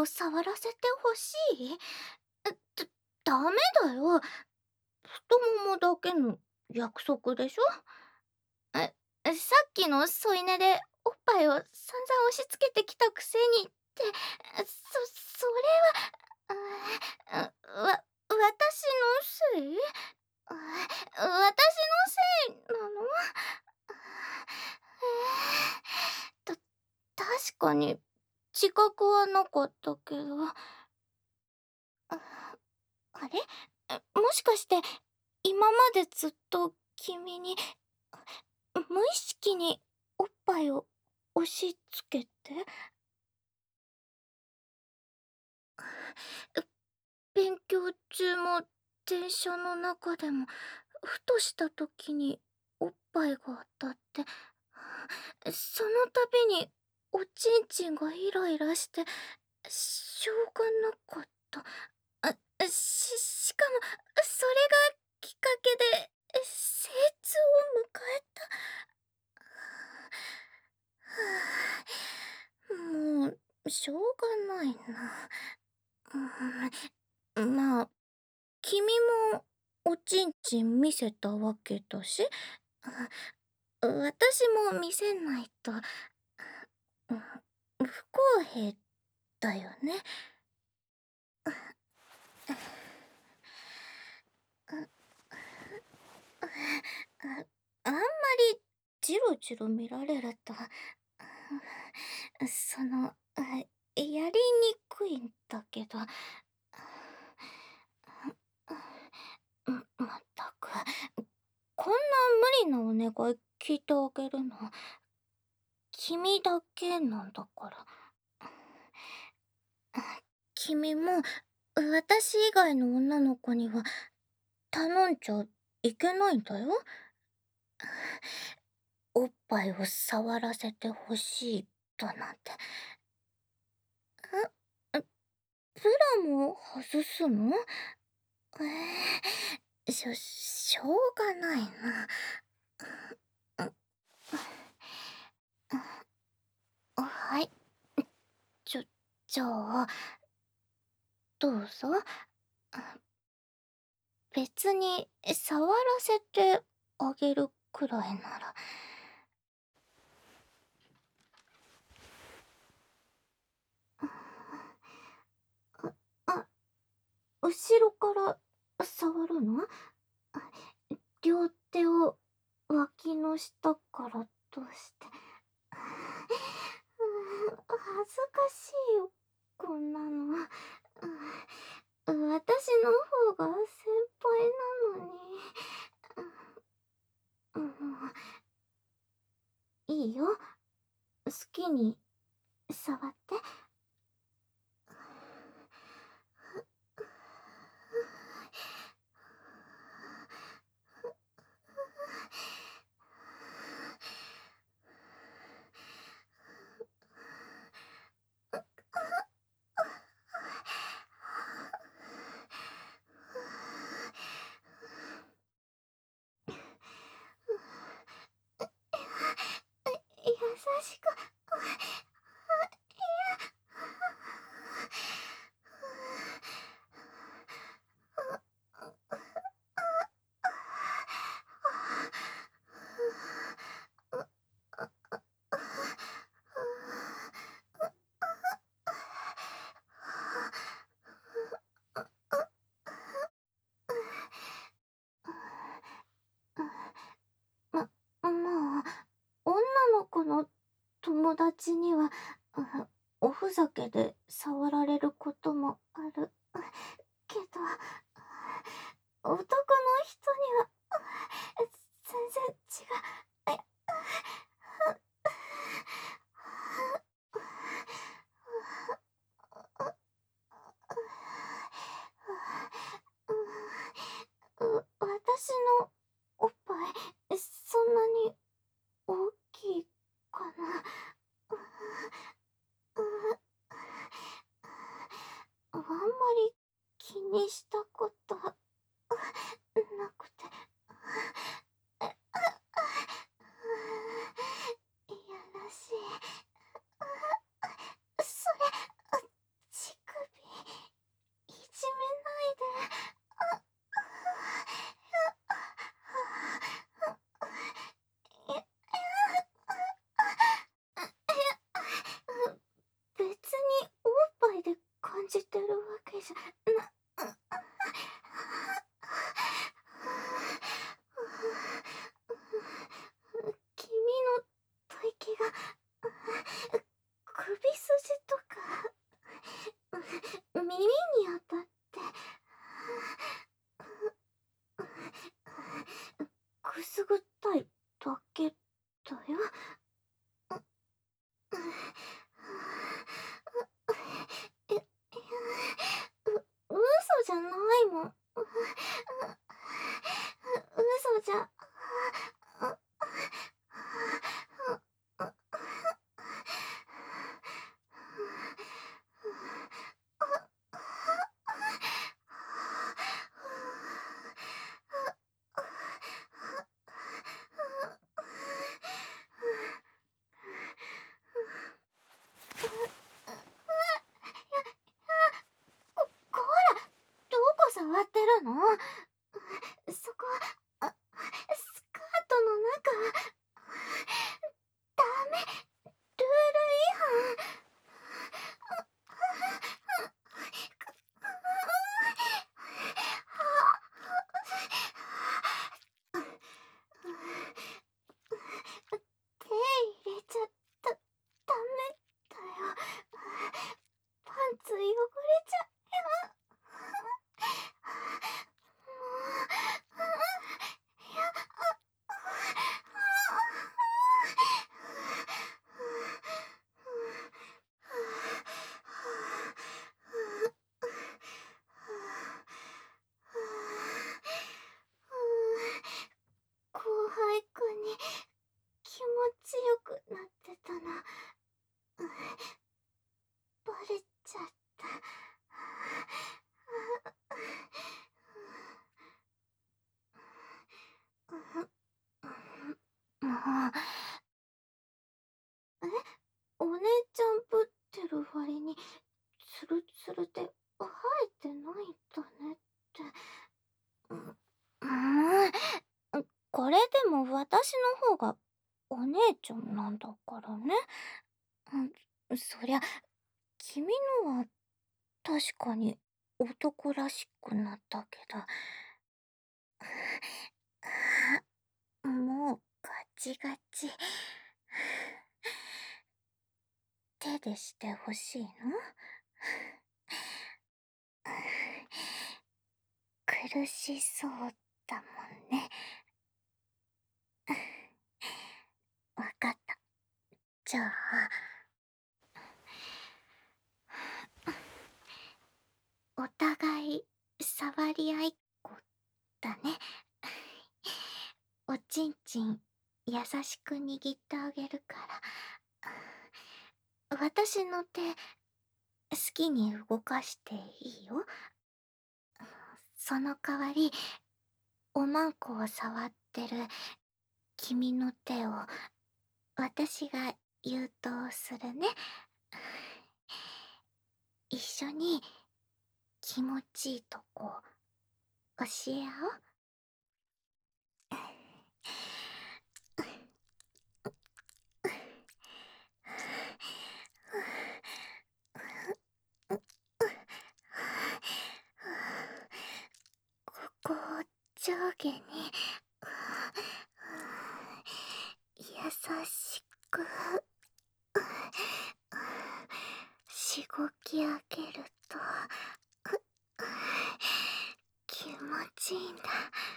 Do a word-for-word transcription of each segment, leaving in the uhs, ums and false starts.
を触らせてほしい？だダメだよ。太ももだけの約束でしょ。え、さっきの添い寝でおっぱいを散々押し付けてきたくせにって、そそれは、うわ私のせい？私のせいなの？えー、た確かに自覚はなかったけど。ああれ、もしかして今までずっと君に無意識におっぱいを押し付けて？勉強中も電車の中でもふとした時におっぱいが当たって、その度におちんちんがイライラしてしょうがなかった。あししかもそれがきっかけで成長を迎えた。もうしょうがないな。うん、まあ君もおちんちん見せたわけだし、私も見せないと不公平だよね。ああんまりジロジロ見られると、そのやりにくいんだけど。まったく、こんな無理なお願い聞いてあげるの君だけなんだから。君も私以外の女の子には頼んじゃいけないんだよ。おっぱいを触らせてほしいだなんて。え、プラも外すの？えー、しょ、しょうがないな。はい。ちょ、じゃあ、どうぞ。別に触らせてあげるくらいなら。あ、後ろから触るの？両手を脇の下からどうして。恥ずかしいよ、こんなの。私の方が先輩なのに。いいよ、好きに触って。優しく。ま、まあ、女の子の友達には、おふざけで触られることもあるけど、男の人には全然違う。私のおっぱいそんなに大きいかな。あんまり気にしたことなくて。 しょ。な、君の吐息が首筋とか耳に当たってくすぐったいだけだよ。え、いや、う、嘘じゃないもん。嘘じゃ。こ、こら、どこ触ってるの？そこ、あ、スカートの中。ダメ、ルール違反。手入れちゃった。ダメだよ。パンツ汚れちゃうよ。もう、や、後輩くんに気持ちよくなってたな。バレちゃった。もう、え、お姉ちゃんぶってる割にツルツルで生えてないんだねって。う、うん、これでも私の方がお姉ちゃんなんだからね。うん、そりゃ、君のは確かに男らしくなったけど。あ、もうガチガチ。手でしてほしいの？苦しそうだもんね。わかった。じゃあ、お互い触り合いっこだね。おちんちん優しく握ってあげるから。私の手好きに動かしていいよ。その代わり、おまんこを触ってる君の手を私が誘導するね。一緒に気持ちいいとこ教え合おう。ここを上下に優しくしごき上げると気持ちいいんだ。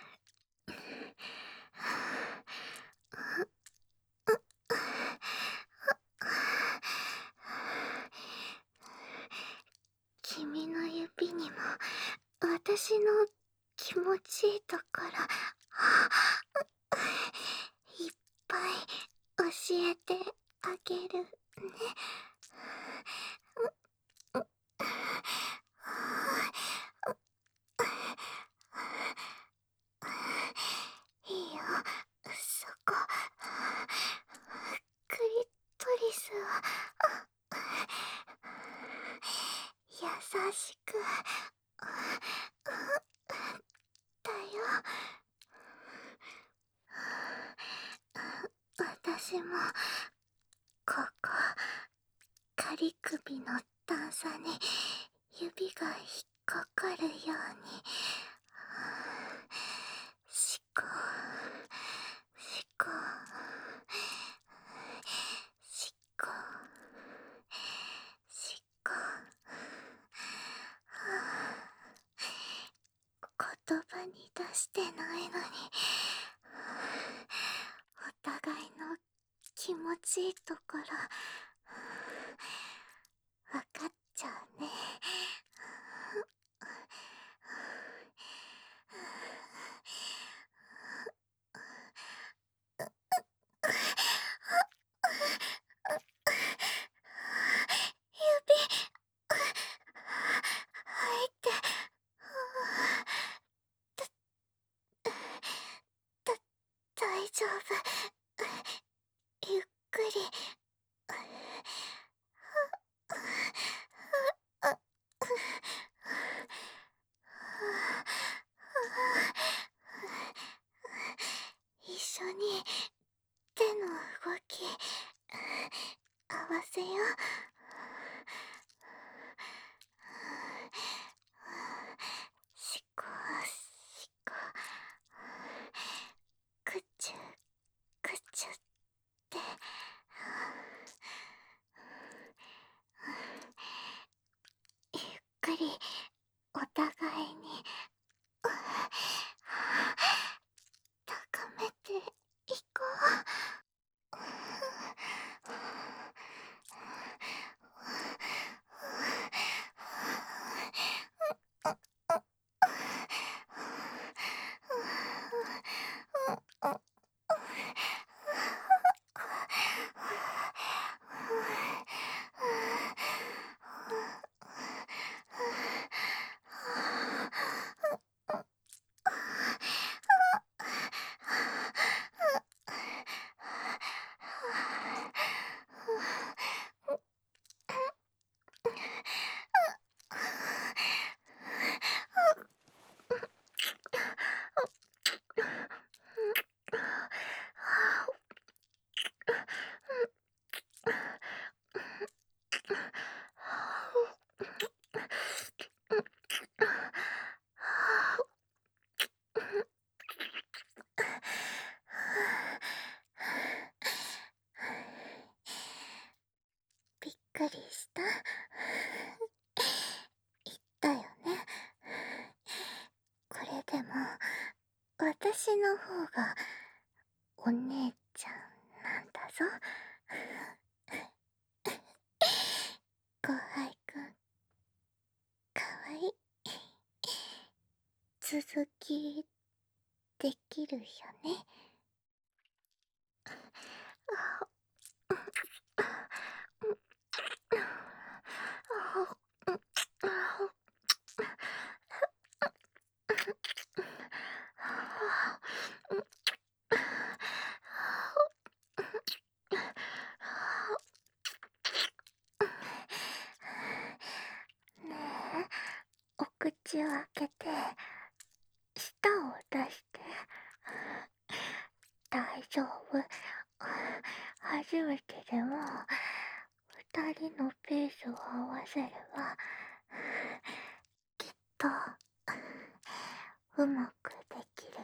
君の指にも私の気持ちいいところいっぱい教えてあげるね。いいよ、そこ。クリトリスを優しくだよ。私もここ、仮首の段差に指が引っかかるようにしこしこしこしこ。言葉に出してないのにお互いの気持ちいいところわかっちゃうね。指入ってだ大丈夫。ゆっくり。一緒に手の動き合わせよう。しこしこくちゅくちゅってゆっくりお互いに高めていこう。びっくりした？言ったよね。これでも私の方がお姉ちゃんなんだぞ。後輩くんかわいい。続きできるよね。ねえ、お口を開けて舌を出して。大丈夫。初めてでも二人のペースを合わせればきっとうまくできるよ。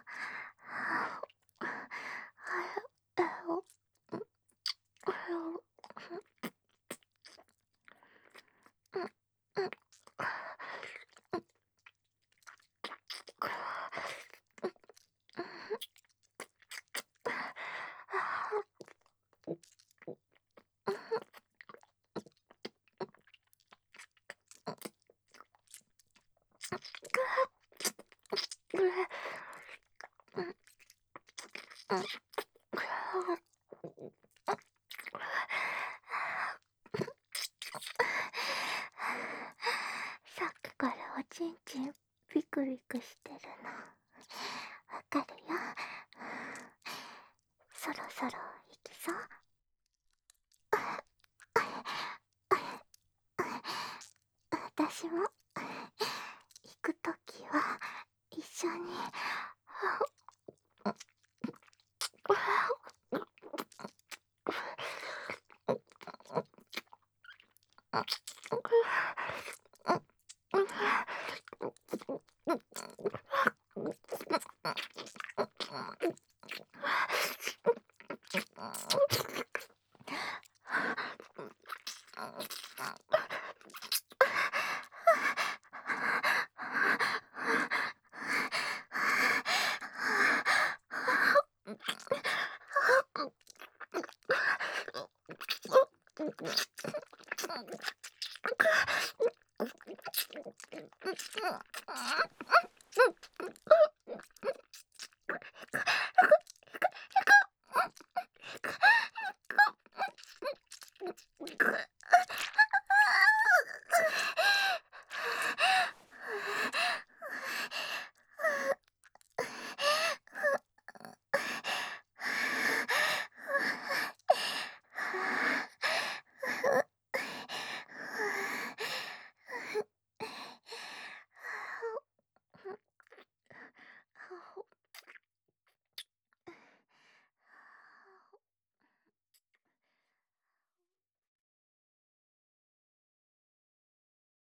さっきからおちんちんビクビクしてるのわかるよ。そろそろ行きそう。私も行くときは一緒に。